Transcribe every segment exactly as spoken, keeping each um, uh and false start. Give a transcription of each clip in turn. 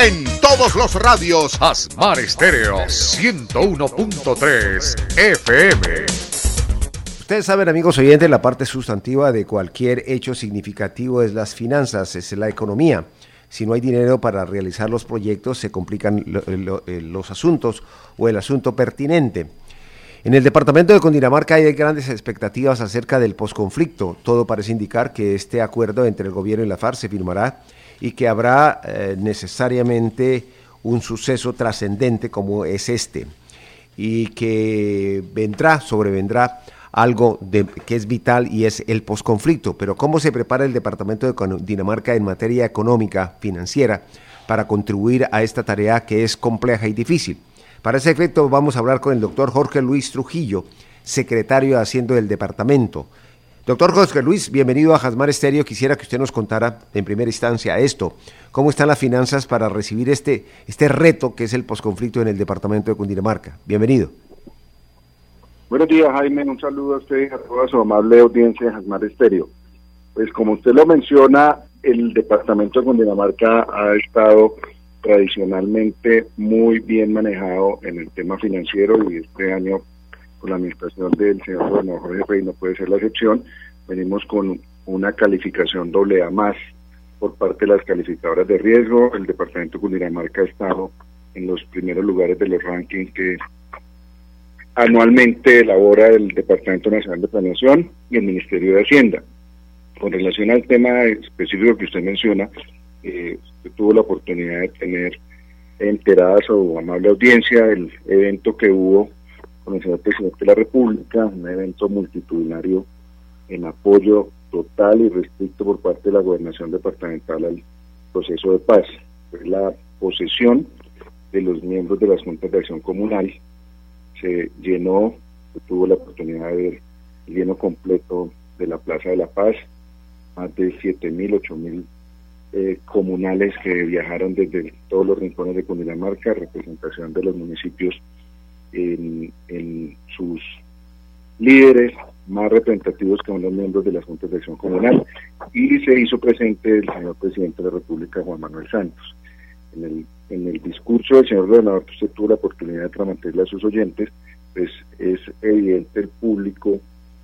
En todos los radios, Asmar Estéreo ciento uno punto tres F M. Ustedes saben, amigos oyentes, la parte sustantiva de cualquier hecho significativo es las finanzas, es la economía. Si no hay dinero para realizar los proyectos, se complican lo, lo, los asuntos o el asunto pertinente. En el departamento de Cundinamarca hay grandes expectativas acerca del posconflicto. Todo parece indicar que este acuerdo entre el gobierno y la FARC se firmará y que habrá eh, necesariamente un suceso trascendente como es este, y que vendrá, sobrevendrá algo de, que es vital, y es el posconflicto. Pero ¿cómo se prepara el departamento de Cundinamarca en materia económica, financiera, para contribuir a esta tarea que es compleja y difícil? Para ese efecto vamos a hablar con el doctor Jorge Luis Trujillo, secretario de Hacienda del departamento. Doctor Jorge Luis, bienvenido a Asmar Estéreo. Quisiera que usted nos contara en primera instancia esto, cómo están las finanzas para recibir este, este reto que es el posconflicto en el departamento de Cundinamarca. Bienvenido. Buenos días, Jaime, un saludo a usted y a toda su amable audiencia de Asmar Estéreo. Pues como usted lo menciona, el departamento de Cundinamarca ha estado tradicionalmente muy bien manejado en el tema financiero, y este año, con la administración del señor gobernador Jorge Frey, no puede ser la excepción. Venimos con una calificación doble A más por parte de las calificadoras de riesgo. El departamento de Cundinamarca ha estado en los primeros lugares de los rankings que anualmente elabora el Departamento Nacional de Planeación y el Ministerio de Hacienda. Con relación al tema específico que usted menciona, eh, usted tuvo la oportunidad de tener enterada a su amable audiencia el evento que hubo con el señor presidente de la República, un evento multitudinario en apoyo total y restricto por parte de la gobernación departamental al proceso de paz. Fue la posesión de los miembros de las juntas de acción comunal. Se llenó, se tuvo la oportunidad de ver el lleno completo de la Plaza de la Paz, más de siete mil, ocho mil eh, comunales que viajaron desde todos los rincones de Cundinamarca, representación de los municipios en, en sus líderes más representativos, que son los miembros de las juntas de acción comunal, y se hizo presente el señor presidente de la República, Juan Manuel Santos. En el, en el discurso del señor gobernador, que usted tuvo la oportunidad de transmitirle a sus oyentes, pues es evidente el público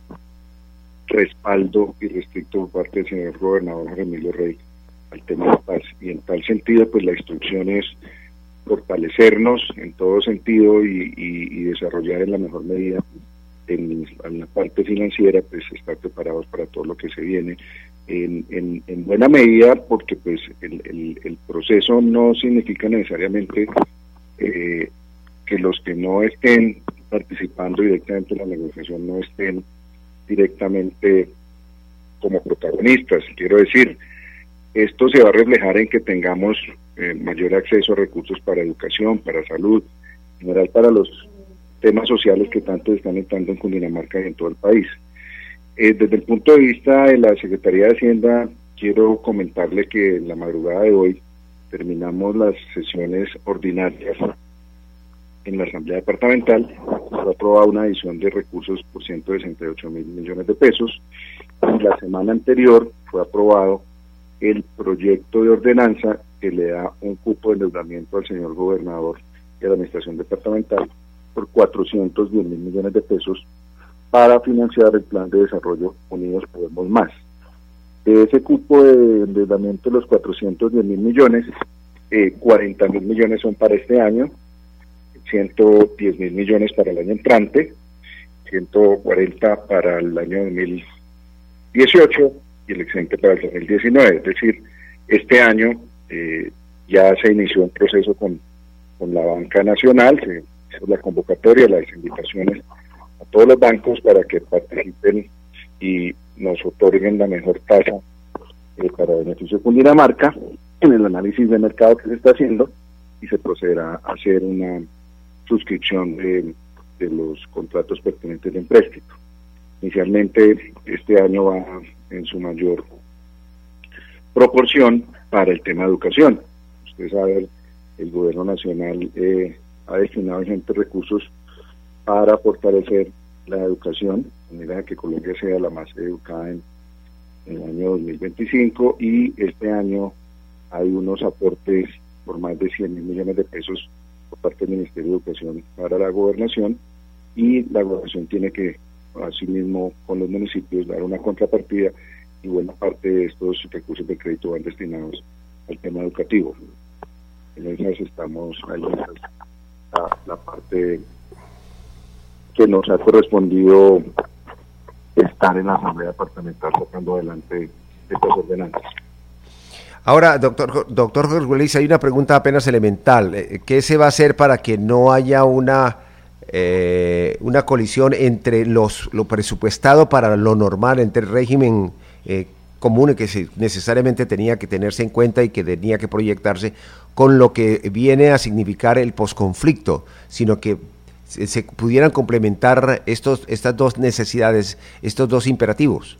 respaldo y restricto por parte del señor gobernador Jorge Emilio Rey al tema de paz, y en tal sentido pues la instrucción es fortalecernos en todo sentido y, y, y desarrollar en la mejor medida en, en la parte financiera, pues estar preparados para todo lo que se viene en, en, en buena medida, porque pues el, el, el proceso no significa necesariamente eh, que los que no estén participando directamente en la negociación no estén directamente como protagonistas. Quiero decir, esto se va a reflejar en que tengamos eh, mayor acceso a recursos para educación, para salud, en general para los temas sociales que tanto están entrando en Cundinamarca y en todo el país. Eh, desde el punto de vista de la Secretaría de Hacienda, quiero comentarle que en la madrugada de hoy terminamos las sesiones ordinarias en la Asamblea Departamental. Fue aprobada una adición de recursos por ciento sesenta y ocho mil millones de pesos, y la semana anterior fue aprobado el proyecto de ordenanza que le da un cupo de endeudamiento al señor gobernador y a la administración departamental por cuatrocientos diez mil millones de pesos para financiar el plan de desarrollo Unidos Podemos Más. De ese cupo de endeudamiento de los cuatrocientos diez mil millones, eh, cuarenta mil millones son para este año, ciento diez mil millones para el año entrante, ciento cuarenta para el año dos mil dieciocho y el excedente para el dos mil diecinueve. Es decir, este año eh, ya se inició un proceso con, con la banca nacional, se hizo la convocatoria, las invitaciones a todos los bancos para que participen y nos otorguen la mejor tasa eh, para beneficio de Cundinamarca en el análisis de mercado que se está haciendo, y se procederá a hacer una suscripción de, de los contratos pertinentes de empréstito. Inicialmente este año va en su mayor proporción para el tema de educación. Usted sabe, el gobierno nacional eh, ha destinado ingentes recursos para fortalecer la educación, de manera que Colombia sea la más educada en, en el año dos mil veinticinco, y este año hay unos aportes por más de cien mil millones de pesos por parte del Ministerio de Educación para la gobernación, y la gobernación tiene que, asimismo, con los municipios, dar una contrapartida, y buena parte de estos recursos de crédito van destinados al tema educativo. En esas estamos, ahí esas, la, la parte que nos ha correspondido estar en la Asamblea Departamental sacando adelante estas ordenanzas. Ahora, doctor, doctor Jorge Luis, hay una pregunta apenas elemental. ¿Qué se va a hacer para que no haya una eh, una colisión entre los lo presupuestado para lo normal, entre el régimen eh, común que se, necesariamente tenía que tenerse en cuenta y que tenía que proyectarse, con lo que viene a significar el posconflicto, sino que se, se pudieran complementar estos estas dos necesidades, estos dos imperativos?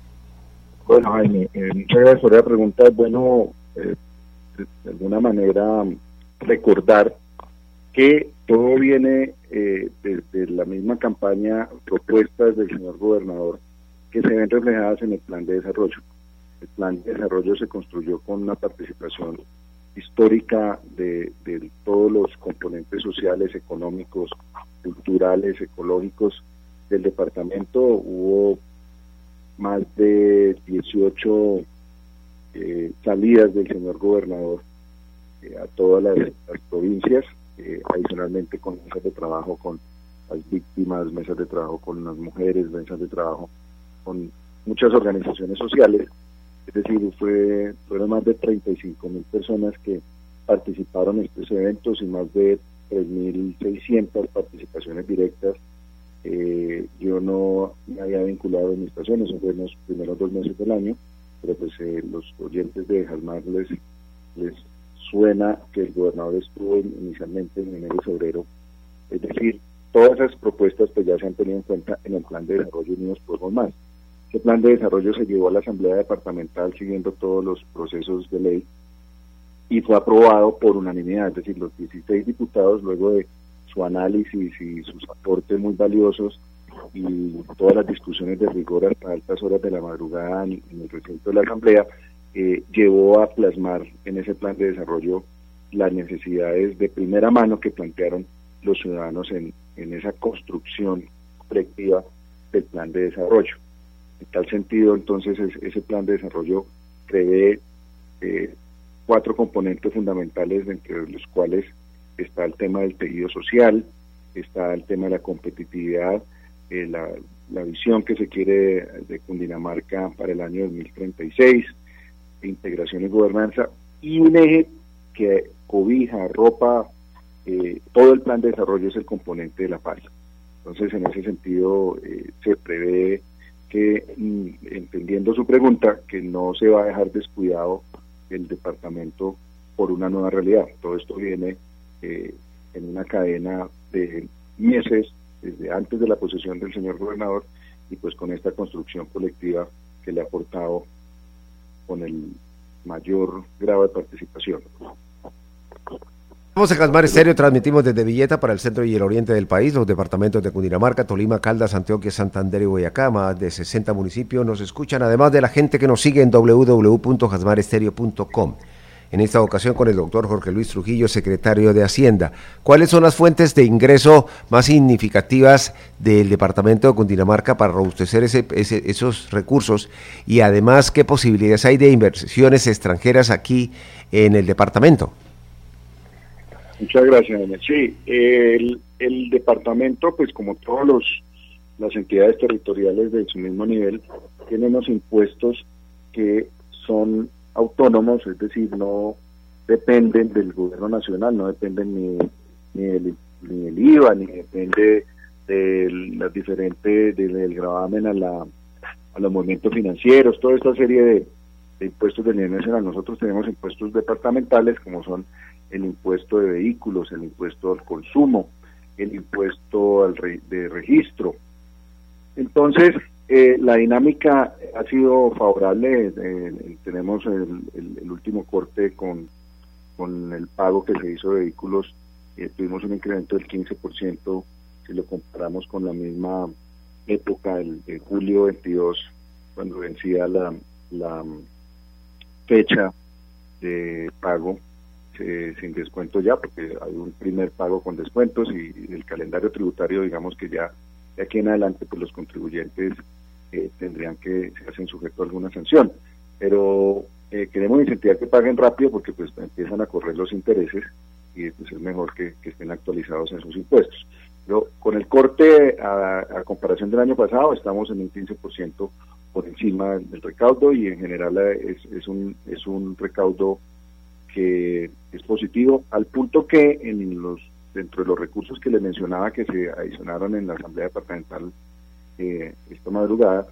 Bueno, Jaime, eh, muchas gracias por la pregunta. Es bueno, eh, de alguna manera, recordar que todo viene eh, de, de la misma campaña, propuestas del señor gobernador, que se ven reflejadas en el plan de desarrollo. El plan de desarrollo se construyó con una participación histórica de, de todos los componentes sociales, económicos, culturales, ecológicos del departamento. Hubo más de dieciocho eh, salidas del señor gobernador eh, a todas las, las provincias, eh, adicionalmente con mesas de trabajo con las víctimas, mesas de trabajo con las mujeres, mesas de trabajo con muchas organizaciones sociales. Es decir, fue, fueron más de treinta y cinco mil personas que participaron en estos eventos y más de tres mil seiscientas participaciones directas. Eh, yo no me había vinculado a administración, eso fue en los primeros dos meses del año, pero pues eh, los oyentes de Jasmar les, les suena que el gobernador estuvo inicialmente en enero y febrero. Es decir, todas esas propuestas pues ya se han tenido en cuenta en el plan de desarrollo Unidos Podemos Más. Ese plan de desarrollo se llevó a la Asamblea Departamental siguiendo todos los procesos de ley y fue aprobado por unanimidad, es decir, los dieciséis diputados, luego de su análisis y sus aportes muy valiosos y todas las discusiones de rigor hasta altas horas de la madrugada en, en el recinto de la Asamblea, eh, llevó a plasmar en ese plan de desarrollo las necesidades de primera mano que plantearon los ciudadanos en, en esa construcción colectiva del plan de desarrollo. En tal sentido, entonces, es, ese plan de desarrollo prevé eh, cuatro componentes fundamentales, entre los cuales está el tema del tejido social, está el tema de la competitividad, eh, la, la visión que se quiere de Cundinamarca para el año dos mil treinta y seis, integración y gobernanza, y un eje que cobija, ropa, eh, todo el plan de desarrollo es el componente de la paz. Entonces, en ese sentido, eh, se prevé que, mm, entendiendo su pregunta, que no se va a dejar descuidado el departamento por una nueva realidad. Todo esto viene Eh, en una cadena de meses desde antes de la posesión del señor gobernador, y pues con esta construcción colectiva que le ha aportado con el mayor grado de participación. Vamos a Jasmar Estéreo, transmitimos desde Villeta para el centro y el oriente del país, los departamentos de Cundinamarca, Tolima, Caldas, Antioquia, Santander y Boyacá. Más de sesenta municipios nos escuchan, además de la gente que nos sigue en doble u doble u doble u punto jasmar estéreo punto com. En esta ocasión con el doctor Jorge Luis Trujillo, secretario de Hacienda. ¿Cuáles son las fuentes de ingreso más significativas del departamento de Cundinamarca para robustecer ese, ese, esos recursos? Y además, ¿qué posibilidades hay de inversiones extranjeras aquí en el departamento? Muchas gracias, Daniel. Sí, el, el departamento, pues como todos los las entidades territoriales de su mismo nivel, tiene unos impuestos que son autónomos, es decir, no dependen del gobierno nacional, no dependen ni, ni, del, ni del I V A, ni depende de las diferentes, del gravamen a la a los movimientos financieros, toda esta serie de, de impuestos del nivel nacional. Nosotros tenemos impuestos departamentales, como son el impuesto de vehículos, el impuesto al consumo, el impuesto al re, de registro. Entonces, Eh, la dinámica ha sido favorable. Eh, tenemos el, el, el último corte con, con el pago que se hizo de vehículos, eh, tuvimos un incremento del quince por ciento si lo comparamos con la misma época, el de julio veintidós, cuando vencía la, la fecha de pago, eh, sin descuento ya, porque hay un primer pago con descuentos y, y el calendario tributario, digamos que ya de aquí en adelante pues los contribuyentes eh, tendrían que se hacen sujeto a alguna sanción, pero eh, queremos incentivar que paguen rápido porque pues empiezan a correr los intereses y pues es mejor que, que estén actualizados en sus impuestos. Pero con el corte a, a comparación del año pasado estamos en un quince por ciento por encima del recaudo y en general es, es un es un recaudo que es positivo, al punto que en los dentro de los recursos que le mencionaba que se adicionaron en la Asamblea Departamental eh, esta madrugada,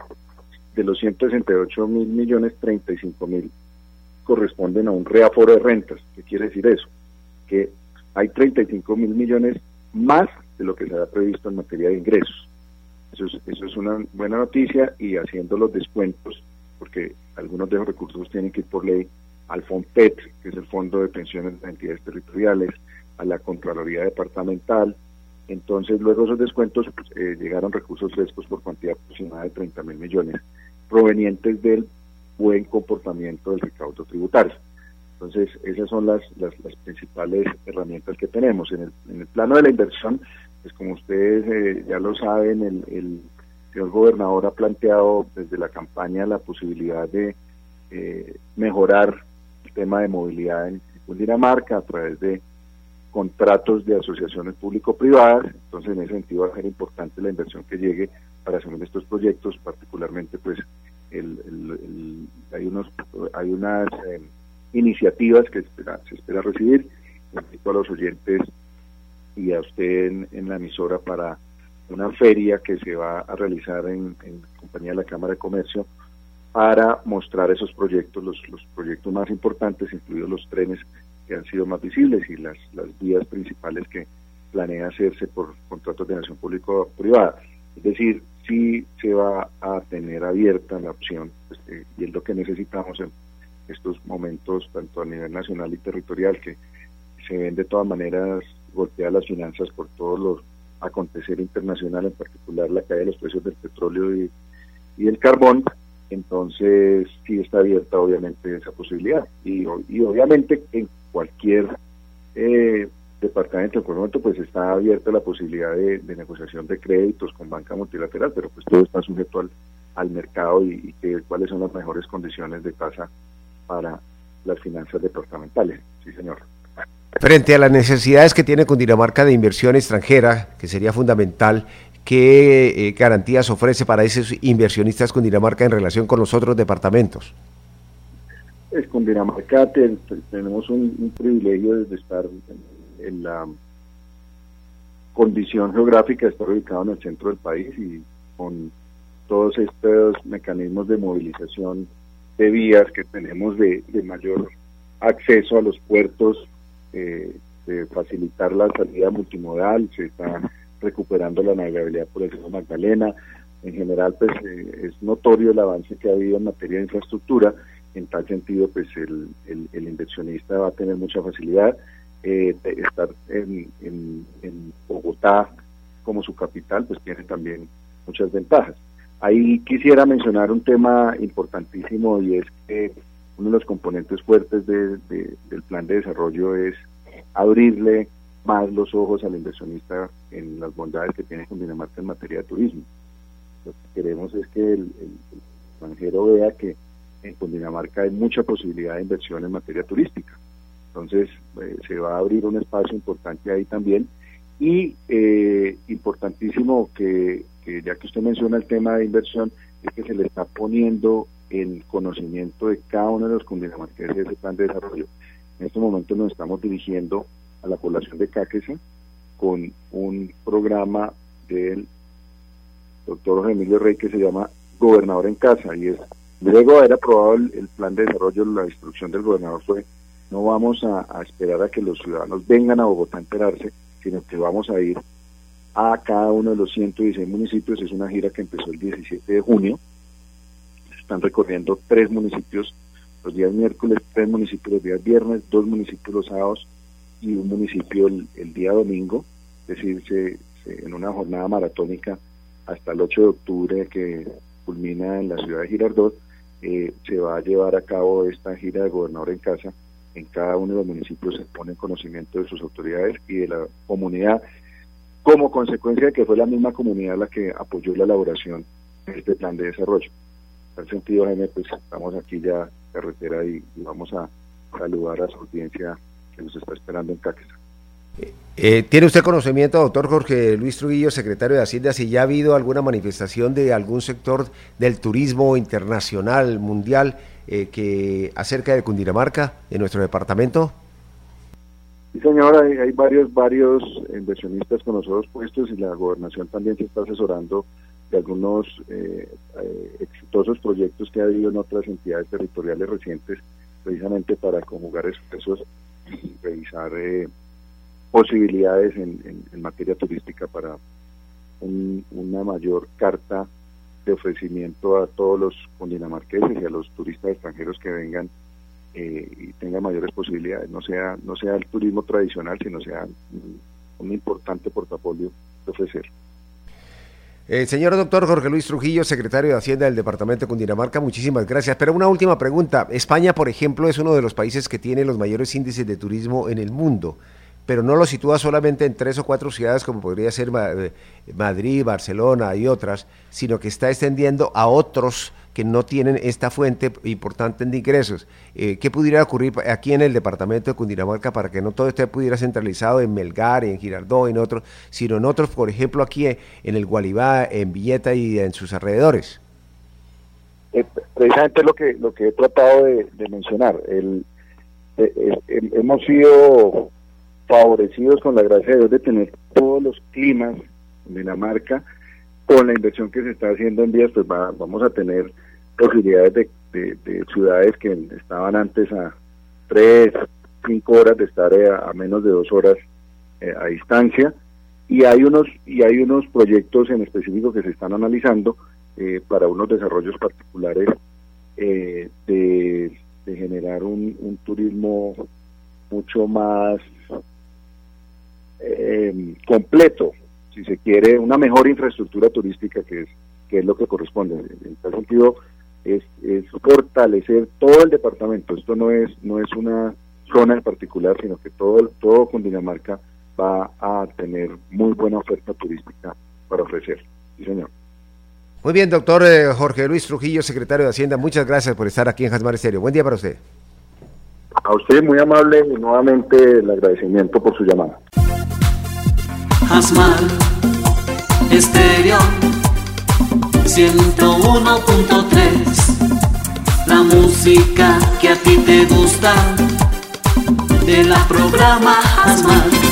de los ciento sesenta y ocho mil millones, treinta y cinco mil corresponden a un reaforo de rentas. ¿Qué quiere decir eso? Que hay treinta y cinco mil millones más de lo que se había previsto en materia de ingresos. Eso es, eso es una buena noticia, y haciendo los descuentos, porque algunos de los recursos tienen que ir por ley al FONPET, que es el Fondo de Pensiones de Entidades Territoriales, a la Contraloría Departamental. Entonces, luego esos descuentos pues, eh, llegaron recursos frescos por cantidad aproximada de treinta mil millones, provenientes del buen comportamiento del recaudo tributario. Entonces, esas son las, las, las principales herramientas que tenemos. En el, en el plano de la inversión, pues como ustedes eh, ya lo saben, el, el señor gobernador ha planteado desde la campaña la posibilidad de eh, mejorar el tema de movilidad en Cundinamarca a través de contratos de asociaciones público-privadas. Entonces, en ese sentido va a ser importante la inversión que llegue para hacer estos proyectos, particularmente pues el, el, el, hay unos hay unas eh, iniciativas que espera, se espera recibir. Invito a los oyentes y a usted en, en la emisora para una feria que se va a realizar en, en compañía de la Cámara de Comercio para mostrar esos proyectos, los, los proyectos más importantes, incluidos los trenes que han sido más visibles y las, las vías principales que planea hacerse por contratos de nación público-privada. Es decir, sí se va a tener abierta la opción, pues, eh, y es lo que necesitamos en estos momentos, tanto a nivel nacional y territorial, que se ven de todas maneras golpeadas las finanzas por todos los acontecer internacional, en particular la caída de los precios del petróleo y, y del carbón. Entonces sí está abierta obviamente esa posibilidad, y, y obviamente en cualquier eh, departamento en momento pues está abierta la posibilidad de, de negociación de créditos con banca multilateral, pero pues todo está sujeto al, al mercado y, y que cuáles son las mejores condiciones de tasa para las finanzas departamentales. Sí, señor. Frente a las necesidades que tiene Cundinamarca de inversión extranjera, que sería fundamental, ¿qué eh, garantías ofrece para esos inversionistas Cundinamarca en relación con los otros departamentos? Pues Cundinamarca te, te, tenemos un, un privilegio de estar en, en la condición geográfica de estar ubicado en el centro del país y con todos estos mecanismos de movilización de vías que tenemos de, de mayor acceso a los puertos, eh, de facilitar la salida multimodal. Se está recuperando la navegabilidad por el río Magdalena. En general, pues eh, es notorio el avance que ha habido en materia de infraestructura. En tal sentido, pues el, el, el inversionista va a tener mucha facilidad. Eh, estar en, en, en Bogotá como su capital, pues tiene también muchas ventajas. Ahí quisiera mencionar un tema importantísimo, y es que uno de los componentes fuertes de, de, del plan de desarrollo es abrirle más los ojos al inversionista en las bondades que tiene Cundinamarca en materia de turismo. Lo que queremos es que el, el, el extranjero vea que en Cundinamarca hay mucha posibilidad de inversión en materia turística. Entonces eh, se va a abrir un espacio importante ahí también, y eh, importantísimo que, que ya que usted menciona el tema de inversión, es que se le está poniendo en conocimiento de cada uno de los cundinamarqueses ese plan de desarrollo. En este momento nos estamos dirigiendo a la población de Cáqueza con un programa del doctor Jorge Emilio Rey que se llama Gobernador en Casa, y es luego de haber aprobado el, el plan de desarrollo, la instrucción del gobernador fue: no vamos a, a esperar a que los ciudadanos vengan a Bogotá a enterarse, sino que vamos a ir a cada uno de los ciento dieciséis municipios. Es una gira que empezó el diecisiete de junio. Se están recorriendo tres municipios los días miércoles, tres municipios los días viernes, dos municipios los sábados y un municipio el, el día domingo. Es decir, se, se, en una jornada maratónica hasta el ocho de octubre, que culmina en la ciudad de Girardot, eh, se va a llevar a cabo esta gira de Gobernador en Casa, en cada uno de los municipios se pone en conocimiento de sus autoridades y de la comunidad, como consecuencia de que fue la misma comunidad la que apoyó la elaboración de este plan de desarrollo. En tal sentido, Jaime, pues estamos aquí ya carretera y, y vamos a saludar a su audiencia que nos está esperando en Caquetá. Eh, ¿Tiene usted conocimiento, doctor Jorge Luis Trujillo, secretario de Hacienda, si ya ha habido alguna manifestación de algún sector del turismo internacional, mundial, eh, que acerca de Cundinamarca, en nuestro departamento? Sí, señor, hay, hay varios varios inversionistas con nosotros puestos y la gobernación también se está asesorando de algunos eh, eh, exitosos proyectos que ha habido en otras entidades territoriales recientes, precisamente para conjugar esfuerzos y revisar eh, posibilidades en, en, en materia turística para un, una mayor carta de ofrecimiento a todos los cundinamarqueses y a los turistas extranjeros que vengan eh, y tengan mayores posibilidades, no sea no sea el turismo tradicional, sino sea un, un importante portafolio de ofrecer. Eh, señor doctor Jorge Luis Trujillo, secretario de Hacienda del departamento de Cundinamarca, muchísimas gracias. Pero una última pregunta. España, por ejemplo, es uno de los países que tiene los mayores índices de turismo en el mundo, pero no lo sitúa solamente en tres o cuatro ciudades como podría ser Madrid, Barcelona y otras, sino que está extendiendo a otros que no tienen esta fuente importante de ingresos. Eh, ¿Qué pudiera ocurrir aquí en el departamento de Cundinamarca para que no todo esté pudiera centralizado en Melgar, en Girardot, en otros, sino en otros, por ejemplo, aquí en el Gualibá, en Villeta y en sus alrededores? Eh, precisamente lo que lo que he tratado de, de mencionar. El, eh, eh, hemos sido favorecidos con la gracia de Dios de tener todos los climas en Dinamarca. Con la inversión que se está haciendo en vías, pues va, vamos a tener posibilidades de, de, de ciudades que estaban antes a tres, cinco horas de estar a, a menos de dos horas eh, a distancia, y hay unos y hay unos proyectos en específico que se están analizando eh, para unos desarrollos particulares eh, de, de generar un, un turismo mucho más eh, completo, si se quiere, una mejor infraestructura turística, que es que es lo que corresponde. En tal sentido, es, es fortalecer todo el departamento. Esto no es no es una zona en particular, sino que todo todo Cundinamarca va a tener muy buena oferta turística para ofrecer. Sí, señor. Muy bien, doctor eh, Jorge Luis Trujillo, secretario de Hacienda, muchas gracias por estar aquí en Jasmar Estéreo. Buen día para usted. A usted muy amable y nuevamente el agradecimiento por su llamada. Jasmar Estéreo ciento uno punto tres, la música que a ti te gusta, de la programa Jasmar.